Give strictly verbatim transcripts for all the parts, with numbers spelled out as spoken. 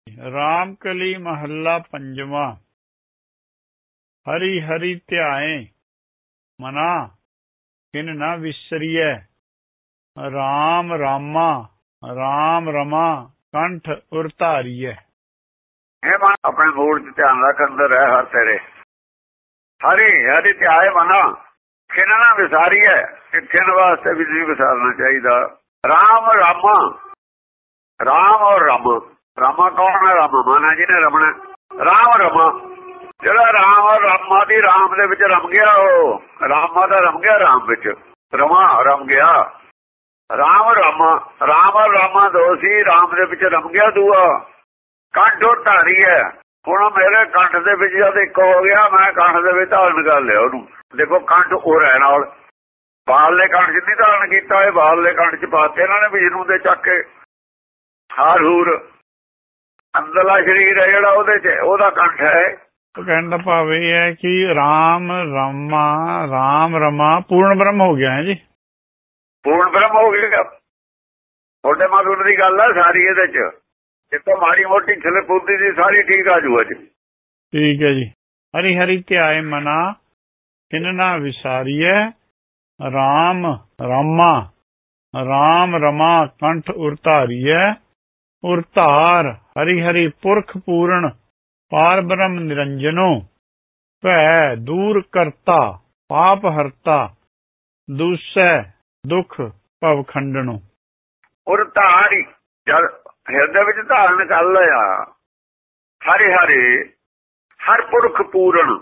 ਰਾਮ ਕਲੀ ਮਹੱਲਾ ਪੰਜਵਾਂ। ਹਰੀ ਹਰੀ ਧਿਆਏ ਮਨਾ ਕਿਨ ਨਾ ਵਿਸਰੀਐ। ਰਾਮ ਰਾਮਾ ਰਾਮ ਰਮਾ ਕੰਠ ਉਰ ਧਾਰੀਐ। ਇਹ ਮਨ ਆਪਣੇ ਮੂਲ ਚ ਧਿਆਨ ਰੱਖ, ਅੰਦਰ ਹੈ ਹਰ ਤੇਰੇ। ਹਰੀ ਹਰੀ ਧਿਆਏ ਮਨਾ ਕਿਨ ਨਾ ਵਿਸਾਰੀਐ। ਕਿਨ ਵਾਸਤੇ ਵੀ ਨਹੀਂ ਵਿਸਾਰਨਾ ਚਾਹੀਦਾ। ਰਾਮ ਰਾਮਾ, ਰਾਮ ਔਰ ਰਮ। ਰਾਮਾ ਕੌਣ ਹੈ? ਰਾਮਾ ਮਾਨਾ ਜੀ ਨੇ ਰਮਣਾ। ਰਾਮ ਰਮਾ, ਜਿਹੜਾ ਰਾਮ ਔਰ ਰਾਮਾ ਦੀ ਰਾਮ ਦੇ ਵਿੱਚ ਰਮ ਗਿਆ, ਉਹ ਰਾਮਾ ਦਾ ਰਮ ਗਿਆ ਰਾਮ ਵਿੱਚ, ਰਮਾ ਰਮ ਗਿਆ। ਰਾਮ ਰਾਮਾ, ਰਾਮ ਔਰ ਰਾਮਾ ਦੋ ਸੀ, ਰਾਮ ਦੇ ਵਿੱਚ ਰਮ ਗਿਆ ਦੂਆ। ਕੰਠ ਉਹ ਧਾਰੀ ਹੈ। ਹੁਣ ਮੇਰੇ ਕੰਠ ਦੇ ਵਿੱਚ ਜਦ ਇੱਕ ਹੋ ਗਿਆ, ਮੈਂ ਕੰਠ ਦੇ ਵਿੱਚ ਧਾਰਨ ਕਰ ਲਿਆ ਉਹਨੂੰ। ਦੇਖੋ ਕੰਠ ਉਹ ਹੈ ਨਾਲ, ਬਾਹਰਲੇ ਕੰਠ ਚ ਨਹੀਂ ਧਾਰਨ ਕੀਤਾ, ਇਹ ਬਾਹਰਲੇ ਕੰਠ ਚ ਪਾਤੇ ਇਹਨਾਂ ਨੇ ਵਿਸ਼ਨੂੰ ਦੇ ਚੱਕ ਕੇ। ਹਾਰ ਹੂਰ ਅੰਦਰਲਾ ਸਰੀਰ ਹੈ ਜਿਹੜਾ, ਉਹਦੇ ਚ ਉਹਦਾ ਕੰਠ ਹੈ। ਕਹਿਣ ਦਾ ਭਾਵ ਇਹ ਹੈ ਕਿ ਰਾਮ ਰਾਮਾ ਰਾਮ ਰਮਾ ਪੂਰਨ ਬ੍ਰਹਮ ਹੋ ਗਿਆ ਹੈ ਜੀ। ਪੂਰਨ ਬ੍ਰਹਮ ਹੋ ਗਿਆ। ਤੁਹਾਡੇ ਮਨ ਦੀ ਗੱਲ ਹੈ ਸਾਰੀ ਇਹਦੇ ਚ। ਜਿੱਥੋਂ ਮਾੜੀ ਮੋਟੀ ਛਲੇ ਪੁੱਤੀ ਦੀ ਸਾਰੀ ਠੀਕ ਆ ਜੂ ਅੱਜ। ਠੀਕ ਹੈ ਜੀ। ਹਰੀ ਹਰੀ ਧਿਆਏ ਮਨਾ ਕਿਨ ਨਾ ਵਿਸਾਰੀਐ। ਰਾਮ ਰਾਮਾ ਰਾਮ ਰਮਾ ਕੰਠ ਉਰ ਧਾਰੀਐ। ਉਰ ਧਾਰ ਹਰੀ ਹਰੀ ਪੁਰਖ ਪੂਰਨ ਪਾਰ ਬ੍ਰਹਮ ਨਿਰੰਜਨੋ। ਭੈ ਦੂਰ ਕਰਤਾ ਪਾਪ ਹਰਤਾ ਦੂਸੈ ਦੁਖ ਭਵ ਖੰਡਨੋ। ਉਰ ਧਾਰੀ ਜਦ ਹਿਰਦੇ ਵਿੱਚ ਧਾਰਨ ਕਰ ਲਿਆ, ਹਰੇ ਹਰੇ ਹਰ ਪੁਰਖ ਪੂਰਨ।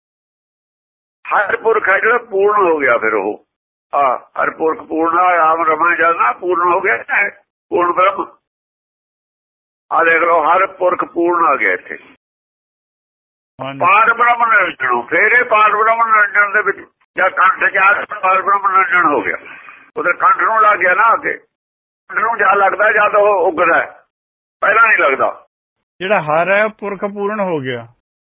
ਹਰ ਪੁਰਖ ਹੈ ਜਿਹੜਾ ਪੂਰਨ ਹੋ ਗਿਆ, ਫਿਰ ਉਹ ਆ ਹਰ ਪੁਰਖ ਪੂਰਨ। ਰਾਮ ਰਮਾ ਜਦ ਨਾ ਪੂਰਨ ਹੋ ਗਿਆ, ਪੂਰਨ ਬ੍ਰਹਮ। ਆ ਦੇਖ ਲਓ, ਹਰ ਪੁਰਖ ਪੂਰਨ ਆ ਗਿਆ ਇੱਥੇ। ਪਾਰ ਬ੍ਰਹਮ ਨਿਰੰਜਨ, ਫੇਰ ਇਹ ਪਾਰ ਬ੍ਰਹਮ ਨਿਰੰਜਨ ਦੇ ਵਿੱਚ ਜਾਂ ਕੰਠ ਜਾ ਪਾਰ ਬ੍ਰਹਮ ਨਿਰੰਜਨ ਹੋ ਗਿਆ। ਉਹਦੇ ਕੰਠ ਨੂੰ ਲੱਗ ਗਿਆ ਨਾ ਅੱਗੇ। ਕੰਠ ਨੂੰ ਜਾ ਲੱਗਦਾ ਜਦ ਉਹ ਉੱਗਦਾ, ਪਹਿਲਾਂ ਨਹੀਂ ਲੱਗਦਾ। ਜਿਹੜਾ ਹਰ ਹੈ ਪੁਰਖ ਪੂਰਨ ਹੋ ਗਿਆ।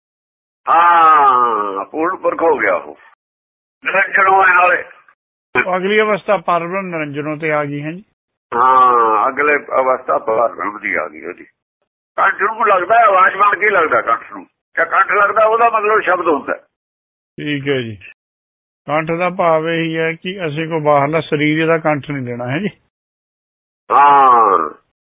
ਹਾਂ, ਪੂਰਨ ਪੁਰਖ ਹੋ ਗਿਆ ਉਹ। ਨਿਰੰਜਨ ਹੋਏ ਨਾਲੇ ਅਗਲੀ ਅਵਸਥਾ ਪਾਰ ਬ੍ਰਹਮ ਨਿਰੰਜਨੋਂ ਤੇ ਆ ਗਈ ਹੈ ਜੀ। ਹਾਂ, ਅਗਲੇ ਅਵਸਥਾ ਪਾਰ ਬ੍ਰਹਮ ਦੀ ਆ ਗਈ ਉਹਦੀ। ਕੰਠ ਨੂੰ ਲੱਗਦਾ, ਆਵਾਜ਼ ਬਣ ਕੇ ਲੱਗਦਾ ਕੰਠ ਨੂੰ। ਜਾਂ ਕੰਠ ਲੱਗਦਾ ਉਹਦਾ ਮਤਲਬ ਸ਼ਬਦ ਹੁੰਦਾ। ਠੀਕ ਹੈ ਜੀ। ਕੰਠ ਦਾ ਭਾਵ ਇਹੀ ਹੈ ਕਿ ਅਸੀਂ ਕੋਈ ਬਾਹਰਲਾ ਸਰੀਰ ਇਹਦਾ ਕੰਠ ਨਹੀਂ ਦੇਣਾ ਹੈ ਜੀ। ਹਾਂ।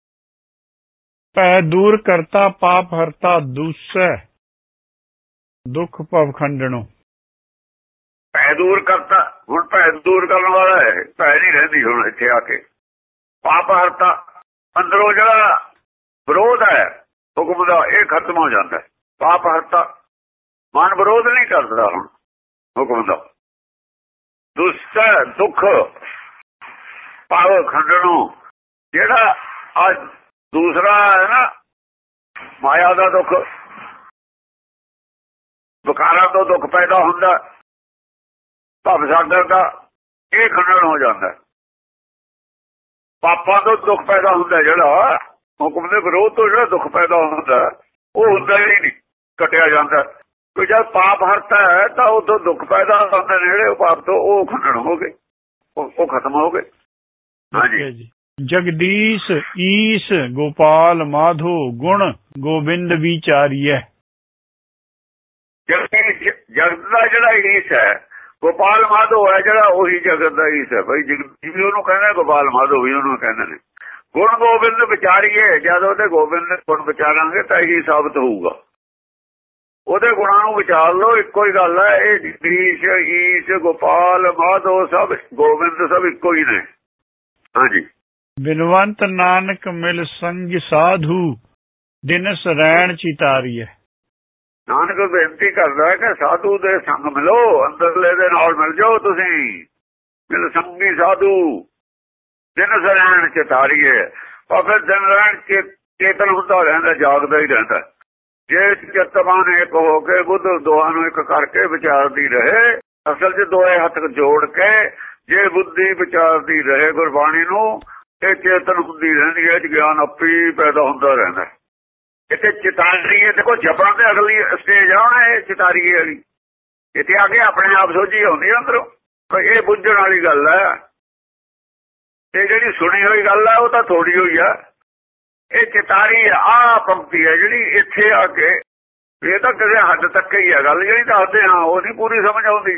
ਭੈ ਦੂਰ ਕਰਤਾ ਪਾਪ ਹਰਤਾ ਦੂਸੈ ਦੁੱਖ ਭਵ ਖੰਡਨੋ। ਭੈ ਦੂਰ ਕਰਤਾ, ਹੁਣ ਭੈ ਦੂਰ ਕਰਨ ਵਾਲਾ ਹੈ। ਭੈ ਨਹੀਂ ਰਹਿੰਦੀ ਹੁਣ ਇੱਥੇ ਆ ਕੇ। ਪਾਪ ਹਰਤਾ, ਅੰਦਰੋਂ ਜਿਹੜਾ ਵਿਰੋਧ ਹੈ ਹੁਕਮ ਦਾ, ਇਹ ਖਤਮ ਹੋ ਜਾਂਦਾ। ਪਾਪ ਹਰਤਾ, ਮਨ ਵਿਰੋਧ ਨਹੀਂ ਕਰਦਾ ਹੁਣ ਹੁਕਮ ਦਾ। ਦੂਸਰਾ ਦੁੱਖ ਭਵ ਖੰਡਨੋ, ਜਿਹੜਾ ਅੱਜ ਦੂਸਰਾ ਹੈ ਨਾ ਮਾਇਆ ਦਾ ਦੁੱਖ, ਵਿਕਾਰਾਂ ਤੋਂ ਦੁੱਖ ਪੈਦਾ ਹੁੰਦਾ, ਭਵ ਸਾਗਰ ਦਾ, ਇਹ ਖੰਡਨ ਹੋ ਜਾਂਦਾ। ਪਾਪਾਂ ਤੋਂ ਦੁੱਖ ਪੈਦਾ ਹੁੰਦਾ, ਜਿਹੜਾ ਹੁਕਮ ਦੇ ਵਿਰੋਧ ਤੋਂ ਜਿਹੜਾ ਦੁੱਖ ਪੈਦਾ ਹੁੰਦਾ, ਉਹ ਹੁੰਦਾ ਹੀ ਨਹੀਂ, ਕੱਟਿਆ ਜਾਂਦਾ। ਕੋਈ ਜਦ ਪਾਪ ਹਰਤਾ ਹੈ ਤਾਂ ਉਦੋਂ ਦੁੱਖ ਪੈਦਾ ਹੁੰਦੇ ਨੇ ਜਿਹੜੇ ਉਹ ਪਾਪ ਤੋਂ, ਉਹ ਖੰਡਨ ਹੋ ਗਏ, ਉਹ ਖਤਮ ਹੋ ਗਏ। ਹਾਂਜੀ। ਜਗਦੀਸ਼ ਈਸ਼ ਗੋਪਾਲ ਮਾਧੋ ਗੁਣ ਗੋਬਿੰਦ ਵਿਚਾਰੀਐ। ਜਗਤ ਦਾ ਜਿਹੜਾ ਈਸ਼ ਹੈ, ਗੋਪਾਲ ਮਾਧੋ ਹੈ ਜਿਹੜਾ, ਉਹੀ ਜਗਤ ਦਾ ਈਸ਼ ਹੈ ਭਾਈ। ਜਗਦੀਸ਼ ਵੀ ਉਹਨੂੰ ਕਹਿੰਦੇ, ਗੋਪਾਲ ਮਾਧੋ ਵੀ ਉਹਨੂੰ ਕਹਿੰਦੇ ਨੇ। ਗੁਣ ਗੋਬਿੰਦ ਵਿਚਾਰੀਏ, ਜਦ ਉਹਦੇ ਗੋਬਿੰਦ ਦੇ ਗੁਣ ਵਿਚਾਰਾਂਗੇ ਤਾਂ ਇਹੀ ਸਾਬਤ ਹੋਊਗਾ। ਉਹਦੇ ਗੁਣਾਂ ਨੂੰ ਵਿਚਾਰ ਲਓ, ਇੱਕੋ ਹੀ ਗੱਲ ਹੈ। ਇਹ ਜਗਦੀਸ਼ ਈਸ਼ ਗੋਪਾਲ ਮਾਧੋ ਸਭ ਗੋਬਿੰਦ ਸਭ ਇੱਕੋ ਹੀ ਨੇ। ਹਾਂਜੀ। ਬਿਨਵੰਤ ਨਾਨਕ ਮਿਲ ਸੰਗ ਸਾਧੂ ਦਿਨਸ ਰਹਿਣ ਚਿਤਾਰੀਐ। ਨਾਨਕ ਬੇਨਤੀ ਕਰਦਾ ਹੈ ਕਿ ਸਾਧੂ ਦੇ ਸੰਗ ਮਿਲੋ, ਅੰਦਰਲੇ ਦੇ ਨਾਲ ਮਿਲ ਜਾਓ ਤੁਸੀਂ। ਮਿਲ ਸੰਗੀ ਸਾਧੂ ਦਿਨਸ ਰਹਿਣ ਚਿਤਾਰੀਐ। ਉਹ ਫਿਰ ਦਿਨ ਰਹਿਣ ਚੇਤਨ ਹੁੰਦਾ ਰਹਿੰਦਾ, ਜਾਗਦਾ ਹੀ ਰਹਿੰਦਾ। ਜੇ ਚਿਤਵਾਨ ਇੱਕ ਹੋ ਕੇ ਬੁੱਧ ਦੋਹਾਂ ਨੂੰ ਇੱਕ ਕਰਕੇ ਵਿਚਾਰਦੀ ਰਹੇ, ਅਸਲ 'ਚ ਦੋਏ ਹੱਥ ਜੋੜ ਕੇ ਜੇ ਬੁੱਧੀ ਵਿਚਾਰਦੀ ਰਹੇ ਗੁਰਬਾਣੀ ਨੂੰ, ਇਹ ਚੇਤਨ ਹੁੰਦੀ ਰਹਿੰਦੀ ਹੈ। ਗਿਆਨ ਆਪੀ ਪੈਦਾ ਹੁੰਦਾ ਰਹਿੰਦਾ। ਇੱਥੇ ਚਿਤਾਰੀ ਹੈ, ਦੇਖੋ ਜਪਾਂ ਤੇ ਅਗਲੀ ਸਟੇਜ ਆਉਣਾ, ਇਹ ਚਿਤਾਰੀ ਵਾਲੀ। ਇੱਥੇ ਆ ਕੇ ਆਪਣੇ ਆਪ ਸੋਝੀ ਆਉਂਦੀ ਹੈ ਅੰਦਰੋਂ। ਇਹ ਬੁੱਝਣ ਵਾਲੀ ਗੱਲ ਹੈ। ਇਹ ਜਿਹੜੀ ਸੁਣੀ ਹੋਈ ਗੱਲ ਹੈ ਉਹ ਤਾਂ ਥੋੜੀ ਹੋਈ ਆ। ਇਹ ਚਿਤਾਰੀ ਆ ਪੰਕਤੀ ਹੈ ਜਿਹੜੀ ਇੱਥੇ ਆ ਕੇ, ਇਹ ਤਾਂ ਕਿਸੇ ਹੱਦ ਤੱਕ ਹੀ ਹੈ ਗੱਲ ਜਿਹੜੀ ਦੱਸਦੇ ਹਾਂ, ਉਹ ਨਹੀਂ ਪੂਰੀ ਸਮਝ ਆਉਂਦੀ।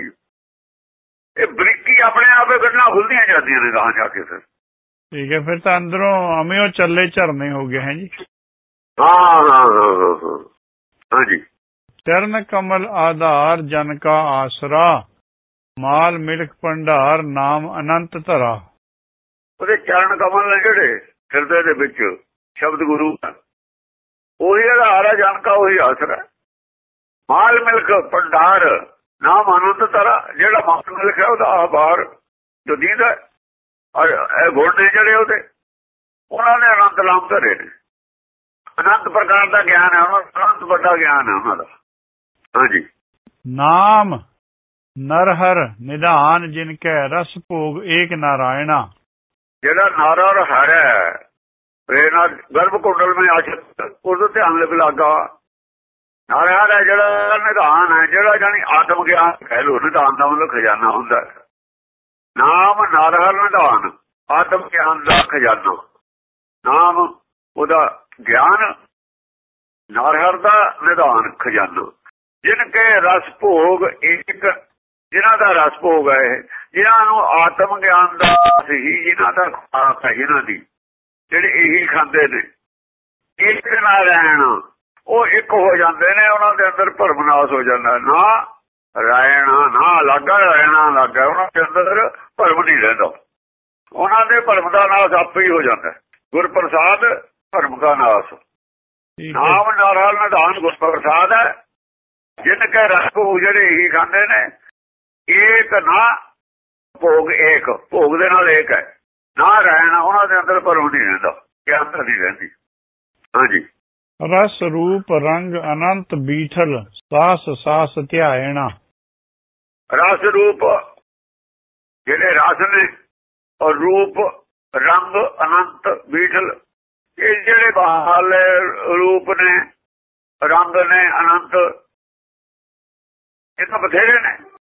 ਇਹ ਬਰੀਕੀ ਆਪਣੇ ਆਪੇ ਗੱਲਾਂ ਖੁੱਲਦੀਆਂ ਜਾਂਦੀਆਂ ਨੇ ਗਾਹਾਂ ਜਾ ਕੇ। ਫਿਰ ਠੀਕ ਹੈ, ਫਿਰ ਤਾਂ ਅੰਦਰੋਂ ਅਮੇ ਉਹ ਚੱਲੇ ਝਰਨੇ ਹੋ ਗਏ ਹੈ ਜੀ। ਹਾਂ ਹਾਂ ਹਾਂ ਹਾਂ ਹਾਂਜੀ। ਚਰਨ ਕਮਲ ਆਧਾਰ ਜਨ ਕਾ ਆਸਰਾ, ਮਾਲ ਮਿਲਕ ਭੰਡਾਰ ਨਾਮ ਅਨੰਤ ਧਰਾ। ਉਹਦੇ ਚਰਨ ਕਮਲ ਨੇ ਜਿਹੜੇ ਹਿਰਦੇ ਦੇ ਵਿੱਚ, ਸ਼ਬਦ ਗੁਰੂ ਉਹੀ ਆਧਾਰ ਹੈ, ਜਨ ਕਾ ਉਹੀ ਆਸਰਾ। ਮਾਲ ਮਿਲਕ ਭੰਡਾਰ ਨਾਮ ਅਨੰਤ ਧਰਾ, ਜਿਹੜਾ ਮਾਲ ਮਿਲਕ ਹੈ ਉਹਦਾ ਆਭਾਰ ਜੋ ਦੀਦਾ, ਇਹ ਗੁਣ ਨੇ ਜਿਹੜੇ ਉਹਦੇ, ਉਹਨਾਂ ਨੇ ਅਨੰਤ ਨਾਮ ਧਰੇ ਨੇ। ਅਨੰਤ ਪ੍ਰਕਾਰ ਦਾ ਗਿਆਨ ਹੈ ਉਹਨਾਂ ਦਾ, ਅਨੰਤ ਵੱਡਾ ਗਿਆਨ ਹੈ ਉਹਨਾਂ ਦਾ। ਹਾਂਜੀ। ਨਾਮ ਨਰਹਰ ਨਿਧਾਨ ਜਿਨ ਕੈ ਰਸ ਭੋਗ ਏਕ ਨਾਰਾਇਣਾ। ਜਿਹੜਾ ਨਰ ਔਰ ਹਰ ਹੈ, ਪ੍ਰੇਰਨਾ ਗਰਭ ਕੁੰਡਲ ਮੇਂ ਆਸ਼ਿਤ, ਉਹਦਾ ਧਿਆਨ ਲਿਖ ਲਾਗਾ। ਨਾਰਾਇਣ ਹੈ ਜਿਹੜਾ ਨਿਧਾਨ ਹੈ, ਜਿਹੜਾ ਜਾਨੀ ਆਤਮ ਗਿਆਨ ਕਹਿ ਲੋ। ਨਿਧਾਨ ਦਾ ਮਤਲਬ ਖਜ਼ਾਨਾ ਹੁੰਦਾ ਹੈ। ਨਾਮ ਨਾਰਾਇਣ ਨਿਧਾਨ, ਆਤਮ ਗਿਆਨ ਦਾ ਖਜ਼ਾਨਾ। ਨਾਮ ਉਹਦਾ ਗਿਆਨ, ਨਾਰਾਇਣ ਦਾ ਨਿਧਾਨ ਖਜ਼ਾਨਾ। ਜਿਨ ਕੇ ਰਸ ਭੋਗ ਇੱਕ, ਜਿਨ੍ਹਾਂ ਦਾ ਰਸ ਭੋਗ ਹੈ, ਜਿਨ੍ਹਾਂ ਨੂੰ ਆਤਮ ਗਿਆਨ ਦਾ ਸਹੀ, ਜਿਨ੍ਹਾਂ ਦਾ ਖੁਰਾਕ ਹੈ, ਜਿਨ੍ਹਾਂ ਦੀ ਜਿਹੜੇ ਇਹੀ ਖਾਂਦੇ ਨੇ, ਇੱਕ ਨਾਰਾਇਣ, ਉਹ ਇੱਕ ਹੋ ਜਾਂਦੇ ਨੇ। ਉਹਨਾਂ ਦੇ ਅੰਦਰ ਭਰਮ ਨਾਸ ਹੋ ਜਾਂਦਾ। ਨਾ ਰਾਇਣਾ ਨਾ ਲੱਗਾ, ਰਾਇਣਾ ਲੱਗਾ, ਉਹਨਾਂ ਦੇ ਅੰਦਰ ਭਰਮ ਨਹੀਂ ਰਹਿੰਦਾ। ਉਹਨਾਂ ਦੇ ਭਰਮ ਦਾ ਨਾਸ ਆਪੇ ਹੀ ਹੋ ਜਾਂਦਾ। ਗੁਰ ਪ੍ਰਸਾਦ ਭਰਮ ਦਾ ਨਾਸ। ਨਾਮ ਨਾਰਾਇਣ ਨਿਧਾਨ ਗੁਰ ਪ੍ਰਸਾਦ ਹੈ। ਜਿਨ ਕੇ ਰਸ ਭੋਗ, ਜਿਹੜੇ ਇਹੀ ਖਾਂਦੇ ਨੇ, ਏਕ ਨਾ ਭੋਗ, ਏਕ ਭੋਗ ਦੇ ਨਾਲ ਏਕ ਹੈ। ਨਾ ਰਹਿਣਾ, ਉਹਨਾਂ ਦੇ ਅੰਦਰ ਭਰਮ ਨਹੀਂ ਰਹਿੰਦਾ, ਗਿਆਨਤਾ ਨਹੀਂ ਰਹਿੰਦੀ। ਹਾਂਜੀ। ਰਸ ਰੂਪ ਰੰਗ ਅਨੰਤ ਬੀਠਲ, ਸਾਸ ਸਾਸ ਧਿਆਇਣਾ। ਰਸ ਰੂਪ ਜਿਹੜੇ ਰਸ ਨੇ, ਔਰ ਰੂਪ ਰੰਗ ਅਨੰਤ ਬੀਠਲ, ਇਹ ਜਿਹੜੇ ਬਾਹਰਲੇ ਰੂਪ ਨੇ, ਰੰਗ ਨੇ, ਅਨੰਤ, ਇਹ ਤਾਂ ਬਥੇਰੇ ਨੇ।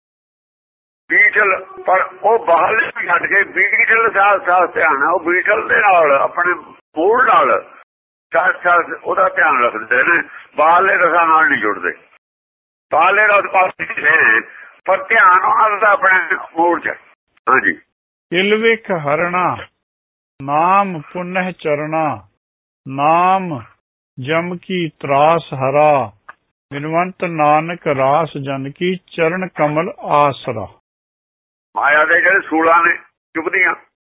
ਬੀਠਲ, ਪਰ ਉਹ ਬਾਹਰਲੇ ਵੀ ਛੱਡ ਕੇ ਬੀਠਲ ਸਾਸ ਸਾਸ ਧਿਆਨ ਹੈ। ਉਹ ਬੀਠਲ ਦੇ ਨਾਲ, ਆਪਣੇ ਮੂਲ ਨਾਲ ਸਾਸ ਸਾਸ ਉਹਦਾ ਧਿਆਨ ਰੱਖਦੇ ਨੇ, ਬਾਹਰਲੇ ਰਸਾਂ ਨਾਲ ਨਹੀਂ ਜੁੜਦੇ। ਬਾਹਰਲੇ ਰਸ ਪਾਸੇ ਨੇ, ਪਰ ਧਿਆਨ ਉਹਨਾਂ ਦਾ ਆਪਣੇ ਮੂਲ ਚ। ਹਾਂਜੀ। ਕਿਲਵਿਖ ਹਰਣਾ ਨਾਮ ਪੁਨਹ ਚਰਣਾ, ਨਾਮ ਜਮ ਕੀ ਤਰਾਸ ਹਰਾ। ਬਿਨਵੰਤ ਨਾਨਕ ਰਾਸ ਜਨ ਕੀ ਚਰਨ ਕਮਲ ਆਸਰਾ। ਮਾਇਆ ਦੇ ਜਿਹੜੇ ਸੂਲਾਂ ਨੇ ਚੁਭਦੀਆਂ,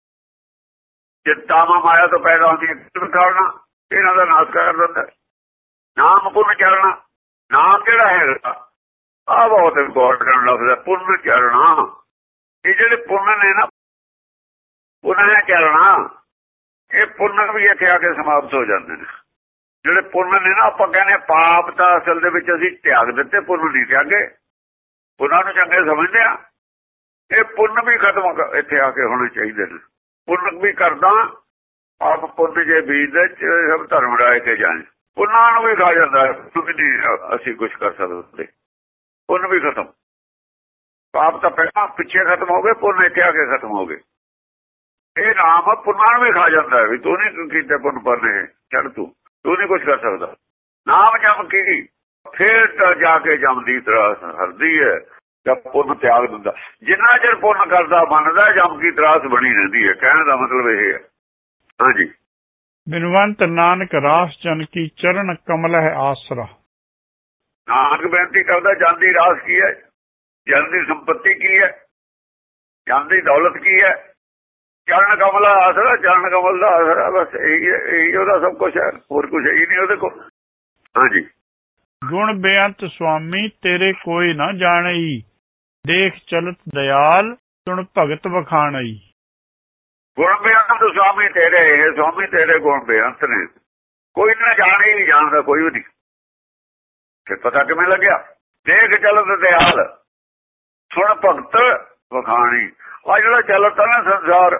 ਚਿੰਤਾਵਾਂ ਮਾਇਆ ਤੋਂ ਪੈਦਾ ਹੁੰਦੀਆਂ, ਕਰਨਾ ਇਹਨਾਂ ਦਾ ਨਾਸ਼ ਕਰ ਦਿੰਦਾ। ਨਾਮ ਪੁੰਨ ਚਰਣਾ, ਨਾਮ ਜਿਹੜਾ ਹੈਗਾ ਆਹ ਬਹੁਤ ਇੰਪੋਰਟੈਂਟ ਲਫ਼ਜ਼ ਹੈ, ਪੁੰਨ ਚਰਣਾ। ਇਹ ਜਿਹੜੇ ਪੁੰਨ ਨੇ ਨਾ, ਪੁਨਹ ਚਰਣਾ, ਇਹ ਪੁੰਨ ਵੀ ਇੱਥੇ ਆ ਕੇ ਸਮਾਪਤ ਹੋ ਜਾਂਦੇ ਨੇ। ਜਿਹੜੇ ਪੁੰਨ ਨੇ ਨਾ, ਆਪਾਂ ਕਹਿੰਦੇ ਪਾਪ ਤਾਂ ਅਸਲ ਦੇ ਵਿੱਚ ਅਸੀਂ ਤਿਆਗ ਦਿੱਤੇ, ਪੁੰਨ ਨਹੀਂ ਤਿਆਗੇ। ਉਹਨਾਂ ਨੂੰ ਚੰਗੇ ਸਮਝਦੇ ਆ। ਇਹ ਪੁੰਨ ਵੀ ਖਤਮ ਇੱਥੇ ਆ ਕੇ ਹੋਣੇ ਚਾਹੀਦੇ ਨੇ। ਪੁੰਨ ਵੀ ਕਰਦਾ ਆਪ, ਪੁੰਨ ਜੇ ਬੀਜਦੇ ਸਭ ਧਰਮ ਰਾਏ ਕੇ ਜਾਣੇ। ਪੁੰਨਾਂ ਨੂੰ ਵੀ ਖਾ ਜਾਂਦਾ, ਨਹੀਂ ਅਸੀਂ ਕੁਛ ਕਰ ਸਕਦੇ। ਪੁੰਨ ਵੀ ਖਤਮ, ਪਾਪ ਤਾਂ ਪਹਿਲਾਂ ਪਿੱਛੇ ਖਤਮ ਹੋ ਗਏ, ਪੁੰਨ ਇੱਥੇ ਆ ਕੇ ਖਤਮ ਹੋ ਗਏ। ਇਹ ਨਾਮ ਪੁੰਨਾਂ ਨੂੰ ਵੀ ਖਾ ਜਾਂਦਾ ਵੀ ਤੂੰ ਨਹੀਂ ਕੀਤੇ ਪੁੰਨ ਪਰਨੇ, ਛੱਡ ਤੂੰ ਤੂੰ ਨਹੀਂ ਕੁਛ ਕਰ ਸਕਦਾ। ਨਾਮ ਜਮ ਕੀ, ਫੇਰ ਤਾਂ ਜਾ ਕੇ ਜਮਦੀ ਤਰਾਸ ਹਰਦੀ ਹੈ ਜਦ ਪੁੰਨ ਤਿਆਗ ਦਿੰਦਾ। ਜਿੰਨਾ ਚਿਰ ਪੁੰਨ ਕਰਦਾ ਮੰਨਦਾ, ਜਮ ਕੀ ਤਰਾਸ ਬਣੀ ਰਹਿੰਦੀ ਹੈ। ਕਹਿਣ ਦਾ ਮਤਲਬ ਇਹ ਹੈ। ਹਾਂਜੀ। ਬਿਨਵੰਤ ਨਾਨਕ ਰਾਸ ਜਨ ਕੀ ਚਰਨ ਕਮਲ ਹੈ ਆਸਰਾ। ਨਾਨਕ ਬੇਨਤੀ ਕਰਦਾ, ਜਨ ਦੀ ਰਾਸ ਕੀ ਹੈ, ਜਨ ਦੀ ਸੰਪत्ति ਕੀ ਹੈ, ਜਨ ਦੀ ਦੌਲਤ ਕੀ ਹੈ, ਚਰਨ ਕਮਲ ਆਸਰਾ। ਚਰਨ ਕਮਲ ਦਾ ਆਸਰਾ ਬਸ ਇਹੀ ਹੈ, ਇਹੀ ਉਹਦਾ ਸਭ ਕੁਛ ਹੈ, ਹੋਰ ਕੁਛ ਹੈ ਹੀ ਨਹੀਂ ਉਹਦੇ ਕੋਲ। ਹਾਂਜੀ। ਗੁਣ ਬੇਅੰਤ ਸੁਆਮੀ ਤੇਰੇ ਕੋਈ ਨਾ ਜਾਣਈ, ਦੇਖ ਚਲਤ ਦਿਆਲ ਸੁਣ ਭਗਤ ਵਖਾਣਈ। ਗੁਣ ਬੇਅੰਤ ਸੁਆਮੀ ਤੇਰੇ, ਇਹ ਸੁਆਮੀ ਤੇਰੇ ਗੁਣ ਬੇਅੰਤ ਨੇ, ਕੋਈ ਨਾ ਜਾਣੇ ਹੀ ਜਾਣਦਾ ਕੋਈ ਵੀ ਨਹੀਂ। ਫਿਰ ਪਤਾ ਕਿਵੇਂ ਲੱਗਿਆ? ਦੇਖ ਚਲਤ ਦਿਆਲ ਸੁਣ ਭਗਤ ਵਖਾਣੀ। ਆ ਜਿਹੜਾ ਚੱਲਦਾ ਨਾ ਸੰਸਾਰ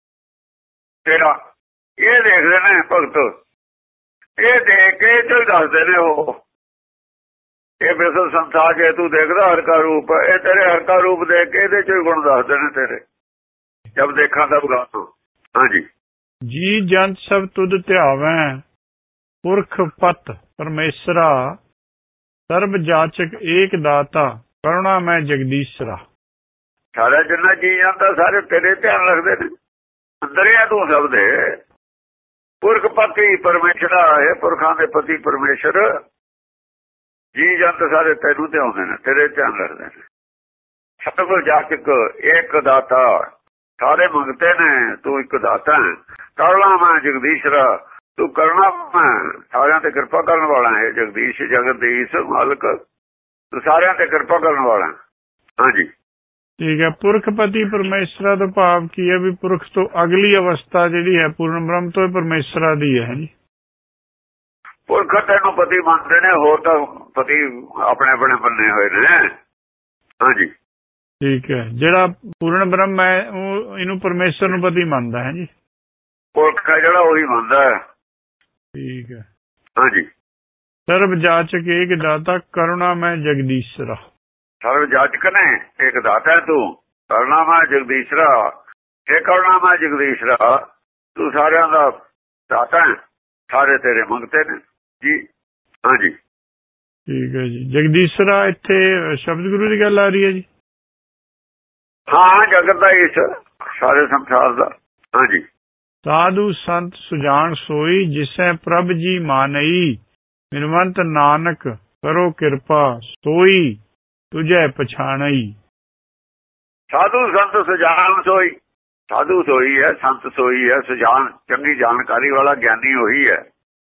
ਤੇਰਾ, ਇਹ ਦੇਖਦੇ ਨੇ ਭਗਤ, ਇਹ ਦੇਖ ਕੇ ਚਲ ਦੱਸਦੇ ਨੇ ਉਹ, ਇਹ ਬਿਲਕੁਲ ਸੰਸਾਰ ਜੇ ਤੂੰ ਦੇਖਦਾ ਹਰ ਕਾ ਰੂਪ, ਇਹ ਤੇਰੇ ਹਰ ਕਾ ਰੂਪ ਦੇਖ ਕੇ ਇਹਦੇ ਚ ਗੁਣ ਦੱਸਦੇ ਨੇ ਤੇਰੇ, ਜਦ ਦੇਖਾਂ ਤਬ ਗਾਂ। ਹਾਂਜੀ। ਜੀ ਜੰਤ ਸਭ ਤੁਧ ਧਿਆਵੈ, ਪੁਰਖ ਪਤ ਪਰਮੇਸ਼ਰਾ ਸਰਬ ਜਾਚਕ ਏਕ ਦਾਤਾ ਕਰੁਣਾ ਮੈਂ ਜਗਦੀਸ਼ਰਾ। ਸਾਰਾ ਜਿੰਨਾ ਜੀ ਜਾਂਦਾ ਸਾਰੇ ਤੇਰੇ ਧਿਆਨ ਰੱਖਦੇ ਨੇ, ਅੰਦਰ ਆ ਤੂੰ ਸਭ ਦੇ। ਪੁਰਖ ਪਤੀ ਪਰਮੇਸ਼ਰਾ ਹੈ, ਪੁਰਖਾਂ ਦੇ ਪਤੀ ਪਰਮੇਸ਼ਰ। ਜੀ ਜੰਤ ਸਾਰੇ ਤੈਨੂੰ ਤੇ ਆਉਂਦੇ ਨੇ, ਤੇਰੇ ਧਿਆਨ ਰੱਖਦੇ ਨੇ। ਸਰਬ ਜਾਚਕ ਏਕ ਦਾਤਾ, ਸਾਰੇ ਮੰਗਤੇ ਨੇ, ਤੂੰ ਇੱਕ ਦਾਤਾ ਹੈ। ਕਰੁਣਾ ਮੈਂ ਜਗਦੀਸ਼ਰਾ, ਤੂੰ ਕਰੁਣਾ ਮੈਂ ਸਾਰਿਆਂ ਤੇ ਕਿਰਪਾ ਕਰਨ ਵਾਲਾ ਹੈ। ਜਗਦੀਸ਼ ਜਗਦੀਸ਼ ਮਾਲਕ, ਤੂੰ ਸਾਰਿਆਂ ਤੇ ਕਿਰਪਾ ਕਰਨ ਵਾਲਾ। ਹਾਂਜੀ ਠੀਕ ਹੈ। ਪੁਰਖਪਤੀ ਪਰਮੇਸ਼ਰਾ ਤੋਂ ਭਾਵ ਕੀ ਹੈ? ਵੀ ਪੁਰਖ ਤੋਂ ਅਗਲੀ ਅਵਸਥਾ ਜਿਹੜੀ ਹੈ ਪੂਰਨ ਬ੍ਰਹਮ ਤੋਂ ਪਰਮੇਸ਼ਰਾ ਦੀ ਹੈ ਜੀ। ਪੁਰਖ ਤੈਨੂੰ ਪਤੀ ਮੰਨਦੇ ਨੇ, ਹੋਰ ਤਾਂ ਪਤੀ ਆਪਣੇ ਆਪਣੇ ਬੰਨੇ ਹੋਏ ਨੇ। ਹਾਂਜੀ ਠੀਕ ਹੈ। ਜਿਹੜਾ ਪੂਰਨ ਬ੍ਰਹਮ ਹੈ ਉਹ ਇਹਨੂੰ ਪਰਮੇਸ਼ਰ ਨੂੰ ਪਤੀ ਮੰਨਦਾ ਹੈ ਜੀ। ਪੁਰਖ ਹੈ ਜਿਹੜਾ ਉਹੀ ਮੰਨਦਾ ਹੈ। ਠੀਕ ਹੈ। ਹਾਂਜੀ ਸਰਬ ਜਾਚਕ ਏਕ ਦਾਤਾ ਕਰੁਣਾ ਮੈਂ ਜਗਦੀਸ਼ਰਾ। ਸਰਬ ਜਾਚਕ ਨੇ ਏਕ ਦਾਤਾ ਤੂੰ, ਕਰੁਣਾ ਮੈਂ ਜਗਦੀਸ਼ਰਾ। ਇਹ ਕਰੁਣਾ ਮੈਂ ਜਗਦੀਸ਼ਰਾ, ਤੂੰ ਸਾਰਿਆਂ ਦਾ ਦਾਤਾ ਹੈ, ਸਾਰੇ ਤੇਰੇ ਮੰਗਤੇ ਨੇ ਜੀ। ਹਾਂਜੀ ਠੀਕ ਹੈ ਜੀ। ਜਗਦੀਸ਼ਰਾ ਇੱਥੇ ਸ਼ਬਦ ਗੁਰੂ ਦੀ ਗੱਲ ਆ ਰਹੀ ਹੈ ਜੀ। ਹਾਂ ਜਗਤ ਦਾ ਇਸ ਸਾਰੇ ਸੰਸਾਰ ਦਾ। ਹਾਂਜੀ ਸਾਧੂ ਸੰਤ ਸੁਜਾਨ ਸੋਈ, ਜਿਸੈ ਪ੍ਰਭ ਜੀ ਮਾਨਈ। ਬਿਨਵੰਤ ਨਾਨਕ ਕਰੋ ਕਿਰਪਾ, ਸੋਈ ਤੁਝੈ ਪਛਾਣਈ। ਸਾਧੂ ਸੰਤ ਸੁਜਾਨ ਸੋਈ, ਸਾਧੂ ਸੋਈ ਹੈ, ਸੰਤ ਸੋਈ ਹੈ, ਸੁਜਾਨ ਚੰਗੀ ਜਾਣਕਾਰੀ ਵਾਲਾ ਗਿਆਨੀ ਹੋਈ ਹੈ।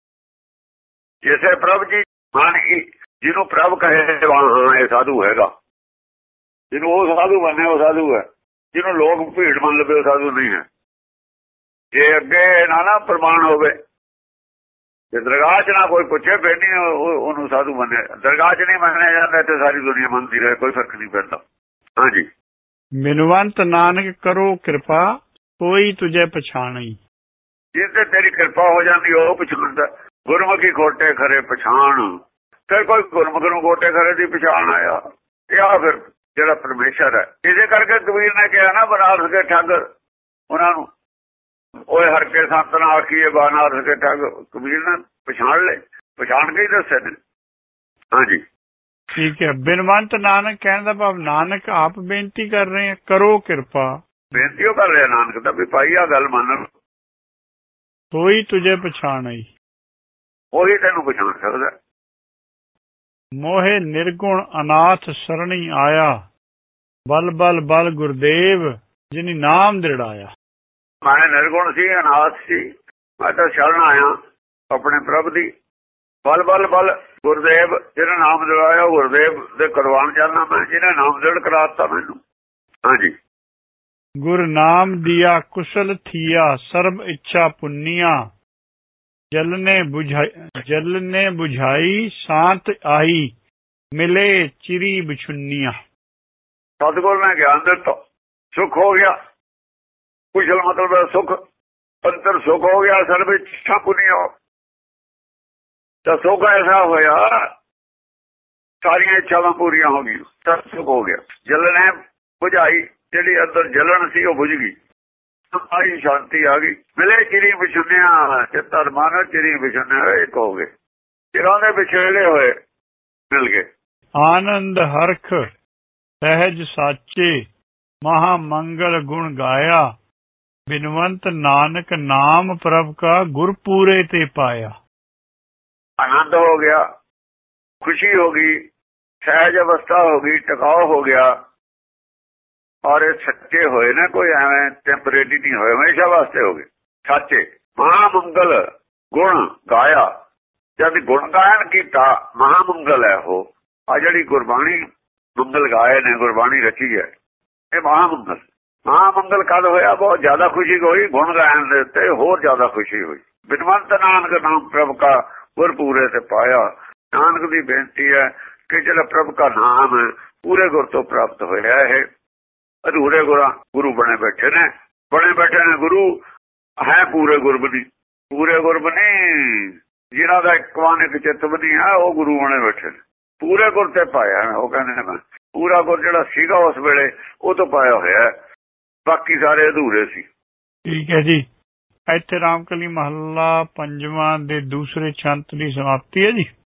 ਜਿਸੇ ਪ੍ਰਭ ਜੀ ਮਾਨਈ, ਜਿਹਨੂੰ ਪ੍ਰਭ ਕਹੇ ਵਾਹ ਇਹ ਸਾਧੂ ਹੈਗਾ। ਜਿਹਨੂੰ ਉਹ ਸਾਧੂ ਮੰਨੇ ਉਹ ਸਾਧੂ ਹੈ, ਜਿਹਨੂੰ ਲੋਕ ਭੀੜ ਮੰਨ ਲਵੇ ਉਹ ਸਾਧੂ ਨਹੀਂ ਹੈ। ਜੇ ਅੱਗੇ ਨਾ ਨਾ ਪ੍ਰਮਾਣ ਹੋਵੇ, ਜੇ ਦਰਗਾਹ 'ਚ ਨਾ ਕੋਈ ਪੁੱਛੇ ਫਿਰ ਨਹੀਂ ਉਹਨੂੰ ਸਾਧੂ ਮੰਨੇ। ਦਰਗਾਹ 'ਚ ਨਹੀਂ ਮੰਨਿਆ ਜਾਂਦਾ ਤੇ ਸਾਰੀ ਦੁਨੀਆ ਮੰਨਦੀ ਰਹੇ, ਕੋਈ ਫਰਕ ਨਹੀਂ ਪੈਂਦਾ। ਹਾਂਜੀ ਬਿਨਵੰਤ ਨਾਨਕ ਕਰੋ ਕਿਰਪਾ, ਕੋਈ ਤੁਝੇ ਪਛਾਣਈ। ਜਿਸ ਤੇ ਤੇਰੀ ਕਿਰਪਾ ਹੋ ਜਾਂਦੀ ਉਹ ਪਛਾਣਦਾ। ਗੁਰਮੁਖੀ ਖੋਟੇ ਖਰੇ ਪਛਾਣ, ਫਿਰ ਕੋਈ ਗੁਰਮੁਖ ਨੂੰ ਖੋਟੇ ਖਰੇ ਦੀ ਪਛਾਣ ਆਇਆ। ਇਹ ਫਿਰ ਜਿਹੜਾ ਪਰਮੇਸ਼ਰ ਹੈ। ਇਸੇ ਕਰਕੇ ਕਬੀਰ ਨੇ ਕਿਹਾ ਨਾ, ਬਨਾਰਸ ਕੇ ਠੱਗ ਉਹਨਾਂ ਨੂੰ ਓਏ ਹਰ ਕੇ ਸੰਤ ਨਾ ਆਖੀਏ ਬਨਾਰਸ ਕੇ ਠੱਗ। ਕਬੀਰ ਨੇ ਪਛਾਣ ਲਏ, ਪਛਾਣ ਕੇ ਹੀ ਦੱਸੇ ਨੇ। ਹਾਂਜੀ ਠੀਕ ਹੈ। ਬਿਨਵੰਤ ਨਾਨਕ ਕਹਿਣ ਦਾ ਭਾਵ ਨਾਨਕ ਆਪ ਬੇਨਤੀ ਕਰ ਰਹੇ ਆ, ਕਰੋ ਕਿਰਪਾ। ਬੇਨਤੀ ਉਹ ਕਰ ਰਿਹਾ ਨਾਨਕ ਤਾਂ ਵੀ ਭਾਈ ਆ ਗੱਲ ਮੰਨ। ਕੋਈ ਤੁਝੇ ਪਛਾਣਈ, ਉਹੀ ਤੈਨੂੰ ਪਛਾਣ ਸਕਦਾ। ਮੋਹੇ ਨਿਰਗੁਣ ਅਨਾਥ ਸਰਣੀ ਆਇਆ, ਬਲ ਬਲ ਬਲ ਗੁਰਦੇਵ ਜਿਨੀ ਨਾਮ ਦ੍ਰਿੜਾਇਆ। ਮੈਂ ਨਿਰਗੁਣ ਸੀ, ਅਨਾਥ ਸੀ, ਮੈਂ ਤਾਂ ਸ਼ਰਨ ਆਇਆ ਆਪਣੇ ਪ੍ਰਭ ਦੀ। ਬਲ ਬਲ ਬਲ ਗੁਰਦੇਵ ਜਿਹਨੇ ਨਾਮ ਦ੍ਰਿੜਾਇਆ, ਗੁਰਦੇਵ ਦੇ ਕਰਵਾਨ ਜਾਣਾ ਮੈਂ, ਜਿਹਨੇ ਨਾਮ ਦ੍ਰਿੜ ਕਰਾਤਾ ਮੈਨੂੰ। ਹਾਂਜੀ ਗੁਰ ਨਾਮ ਦਿਆ ਕੁਸ਼ਲ ਥੀਆ, ਸਰਬ ਇੱਛਾ ਪੁੰਨੀਆ। ਜਲਨੇ ਬੁਝਾਈ ਜਲਨੇ ਬੁਝਾਈ ਸ਼ਾਂਤ ਆਈ, ਮਿਲੇ ਚਿਰੀ ਬਿਛੁੰਨੀਆਂ। ਸਤਿਗੁਰ ਨੇ ਗਿਆਨ ਦਿੱਤਾ, ਸੁੱਖ ਹੋ ਗਿਆ। ਕੁਸ਼ਲ ਮਤਲਬ ਸੁੱਖ, ਅੰਤਰ ਸੁੱਖ ਹੋ ਗਿਆ। ਸਰਬ ਇੱਛਾ ਪੁੰਨੀਆ, ਤਾਂ ਸੁੱਖ ਐਸਾ ਹੋਇਆ ਸਾਰੀਆਂ ਇੱਛਾਵਾਂ ਪੂਰੀਆਂ ਹੋ ਗਈਆਂ, ਸਭ ਸੁੱਖ ਹੋ ਗਿਆ। ਜਲਨੇ ਬੁਝਾਈ, ਜਿਹੜੀ ਅੰਦਰ ਜਲਨ ਸੀ ਉਹ ਬੁਝ ਗਈ, ਆਈ ਸ਼ਾਂਤੀ ਆ ਗਈ। ਮਿਲੇ ਚਿਰੀ ਬਿਛੁੰਨਿਆ, ਚਿੱਤਰ ਮਨ ਚਿਰੀ ਬਿਛੁੰਨਿਆ ਇੱਕ ਹੋ ਗਏ। ਚਿਰਾਂ ਦੇ ਵਿਛੜੇ ਹੋਏ ਮਿਲ ਗਏ। ਆਨੰਦ ਹਰਖ ਸਹਿਜ ਸਾਚੇ, ਮਹਾ ਮੰਗਲ ਗੁਣ ਗਾਇਆ। ਬਿਨਵੰਤ ਨਾਨਕ ਨਾਮ ਪ੍ਰਭ ਕਾ, ਗੁਰ ਪੂਰੇ ਤੇ ਪਾਇਆ। ਆਨੰਦ ਹੋ ਗਿਆ, ਖੁਸ਼ੀ ਹੋ ਗਈ, ਸਹਿਜ ਅਵਸਥਾ ਹੋ ਗਈ, ਟਿਕਾਓ ਹੋ ਗਿਆ। ਔਰ ਇਹ ਸੱਚੇ ਹੋਏ ਨੇ, ਕੋਈ ਐਵੇਂ ਟੈਂਪਰੇਰੀ ਨਹੀਂ ਹੋਏ, ਹਮੇਸ਼ਾ ਵਾਸਤੇ ਹੋ ਗਏ ਸੱਚੇ। ਮਹਾ ਮੰਗਲ ਗੁਣ ਗਾਇਆ, ਜਦ ਗੁਣ ਗਾਇਨ ਕੀਤਾ ਮਹਾ ਮੰਗਲ ਹੈ ਉਹ। ਆ ਜਿਹੜੀ ਗੁਰਬਾਣੀ ਮੰਗਲ ਗਾਏ ਨੇ, ਗੁਰਬਾਣੀ ਰਚੀ ਹੈ, ਇਹ ਮਹਾ ਮੰਗਲ। ਮਹਾ ਮੰਗਲ ਕਦ ਹੋਇਆ? ਬਹੁਤ ਜ਼ਿਆਦਾ ਖੁਸ਼ੀ ਹੋਈ ਗੁਣ ਗਾਇਨ ਦੇ ਉੱਤੇ, ਹੋਰ ਜ਼ਿਆਦਾ ਖੁਸ਼ੀ ਹੋਈ। ਬਿਨਵੰਤ ਨਾਨਕ ਨਾਮ ਪ੍ਰਭ ਕਾ, ਗੁਰ ਪੂਰੇ ਤੇ ਪਾਇਆ। ਨਾਨਕ ਦੀ ਬੇਨਤੀ ਹੈ ਕਿ ਜਿਹੜਾ ਪ੍ਰਭ ਕਾ ਨਾਮ ਹੈ ਪੂਰੇ ਗੁਰ ਤੋਂ ਪ੍ਰਾਪਤ ਹੋਇਆ। ਇਹ ਅਧੂਰੇ ਗੁਰਾਂ ਗੁਰੂ ਬਣੇ ਬੈਠੇ ਨੇ, ਬਣੇ ਬੈਠੇ ਨੇ ਗੁਰੂ ਹੈ ਪੂਰੇ ਗੁਰਬਨੀ। ਪੂਰੇ ਗੁਰਬਨੀ ਜਿਹਨਾਂ ਦਾ ਇੱਕ ਮਨ ਇੱਕ ਚਿੱਤ ਬਣੀ ਹੈ, ਉਹ ਗੁਰੂ ਬਣੇ ਬੈਠੇ ਨੇ। ਪੂਰੇ ਗੁਰ ਤੇ ਪਾਇਆ। ਉਹ ਕਹਿੰਦੇ ਨੇ ਮੈਂ ਪੂਰਾ ਗੁਰ ਜਿਹੜਾ ਸੀਗਾ ਉਸ ਵੇਲੇ ਉਹ ਤੋਂ ਪਾਇਆ ਹੋਇਆ, ਬਾਕੀ ਸਾਰੇ ਅਧੂਰੇ ਸੀ। ਠੀਕ ਹੈ ਜੀ। ਇੱਥੇ ਰਾਮਕਲੀ ਮਹੱਲਾ ਪੰਜਵਾਂ ਦੇ ਦੂਸਰੇ ਛੰਤ ਦੀ ਸਮਾਪਤੀ ਹੈ ਜੀ।